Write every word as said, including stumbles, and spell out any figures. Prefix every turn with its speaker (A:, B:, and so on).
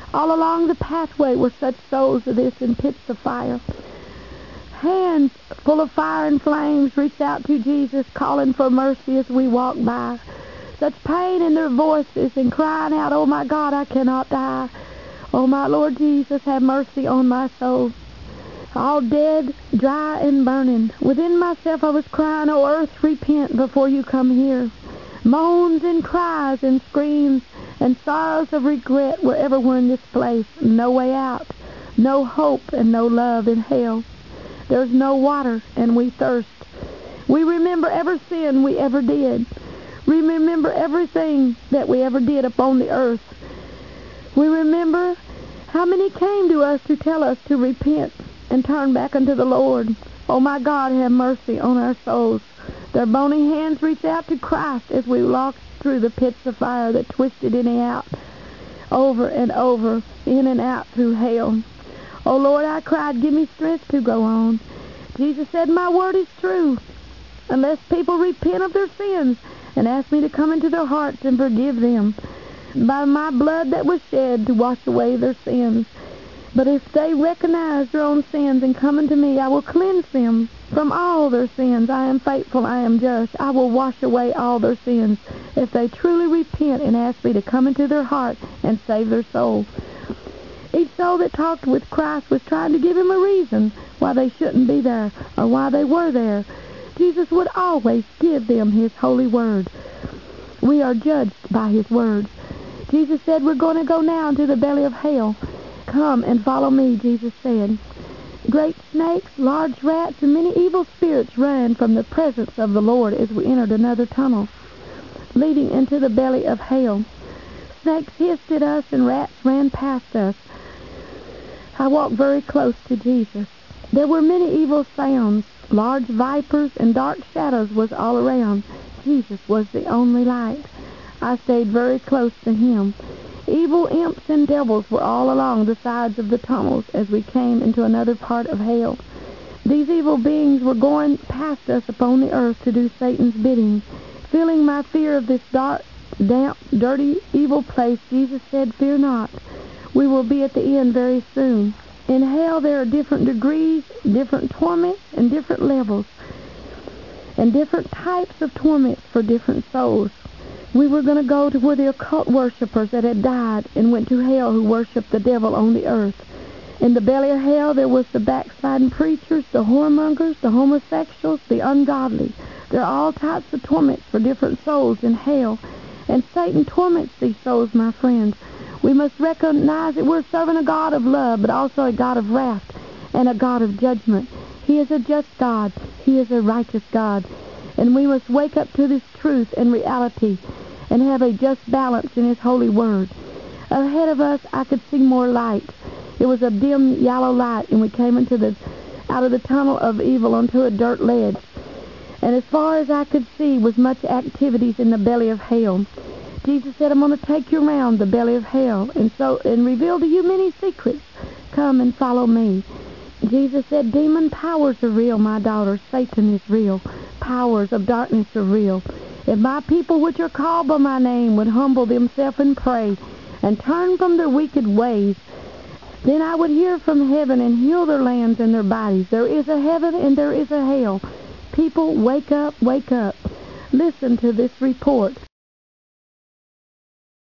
A: All along the pathway were such souls as this in pits of fire. Hands full of fire and flames reached out to Jesus, calling for mercy as we walked by. Such pain in their voices and crying out, "Oh my God, I cannot die. Oh my Lord Jesus, have mercy on my soul." All dead, dry, and burning. Within myself I was crying, "Oh earth, repent before you come here." Moans and cries and screams and sorrows of regret were everywhere in this place. No way out, no hope, and no love in hell. There's no water, and we thirst. We remember every sin we ever did. We remember everything that we ever did upon the earth. We remember how many came to us to tell us to repent and turn back unto the Lord. Oh my God, have mercy on our souls. Their bony hands reached out to Christ as we walked through the pits of fire that twisted in and out, over and over, in and out through hell. Oh Lord, I cried, give me strength to go on. Jesus said, my word is true. Unless people repent of their sins and ask me to come into their hearts and forgive them by my blood that was shed to wash away their sins. But if they recognize their own sins and come unto me, I will cleanse them from all their sins. I am faithful, I am just. I will wash away all their sins if they truly repent and ask me to come into their heart and save their soul. Each soul that talked with Christ was trying to give him a reason why they shouldn't be there or why they were there. Jesus would always give them his holy word. We are judged by his words. Jesus said, we're going to go now into the belly of hell. Come and follow me, Jesus said. Great snakes, large rats, and many evil spirits ran from the presence of the Lord as we entered another tunnel leading into the belly of hell. Snakes hissed at us and rats ran past us. I walked very close to Jesus. There were many evil sounds. Large vipers and dark shadows was all around. Jesus was the only light. I stayed very close to him. Evil imps and devils were all along the sides of the tunnels as we came into another part of hell. These evil beings were going past us upon the earth to do Satan's bidding. Feeling my fear of this dark, damp, dirty, evil place, Jesus said, fear not. We will be at the end very soon. In hell there are different degrees, different torments, and different levels, and different types of torments for different souls. We were going to go to where the occult worshippers that had died and went to hell who worshipped the devil on the earth. In the belly of hell there was the backsliding preachers, the whoremongers, the homosexuals, the ungodly. There are all types of torments for different souls in hell, and Satan torments these souls, my friends. We must recognize that we're serving a God of love, but also a God of wrath and a God of judgment. He is a just God. He is a righteous God. And we must wake up to this truth and reality and have a just balance in his holy word. Ahead of us, I could see more light. It was a dim yellow light, and we came into the out of the tunnel of evil onto a dirt ledge. And as far as I could see was much activities in the belly of hell. Jesus said, I'm going to take you around the belly of hell and so and reveal to you many secrets. Come and follow me. Jesus said, demon powers are real, my daughter. Satan is real. Powers of darkness are real. If my people which are called by my name would humble themselves and pray and turn from their wicked ways, then I would hear from heaven and heal their lands and their bodies. There is a heaven and there is a hell. People, wake up, wake up. Listen to this report.